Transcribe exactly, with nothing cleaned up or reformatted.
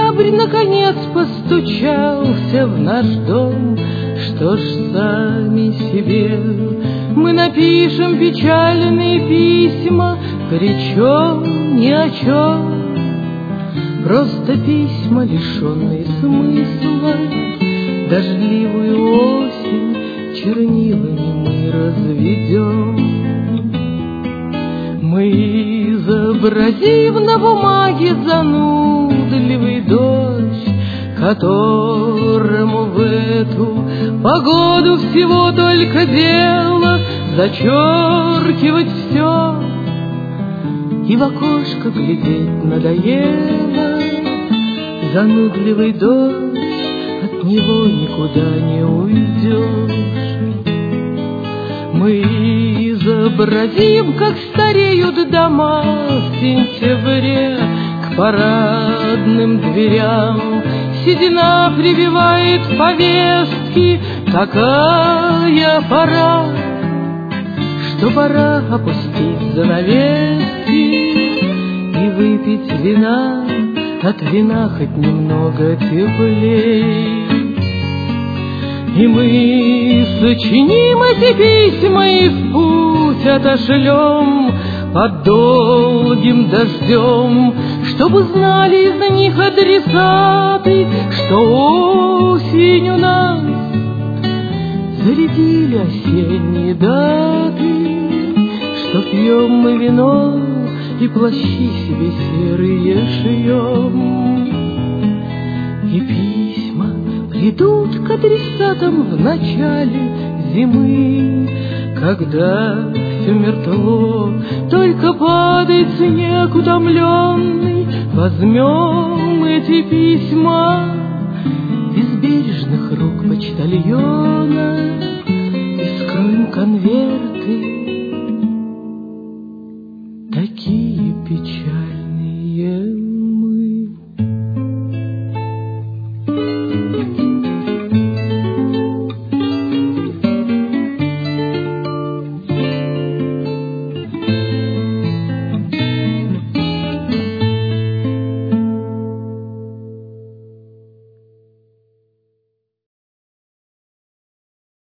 Ноябрь наконец постучался в наш дом. Что ж, сами себе мы напишем печальные письма, горячо ни о чем. Просто письма, лишенные смысла, дождливую осень чернилами мы разведем. Мы изобразим на бумаге занудливый дождь, которому в эту погоду всего только дело зачеркивать все. И в окошко глядеть надоело. Занудливый дождь, от него никуда не уйдешь. Мы изобразим, как стареют дома в сентябре. К парадным дверям седина прививает повестки. Какая пора, что пора опустить занавески и выпить вина, от вина хоть немного теплей. И мы сочиним эти письма и в путь отошлем под долгим дождем, чтобы знали из них адресаты, что осень у нас зарядили осенние даты, что пьем мы вино и плащи себе серые шьем. И письма придут к адресатам в начале зимы, когда все мертво, только падает снег утомленный. Возьмем эти письма из бережных рук почтальона и скроем конверты, такие печали.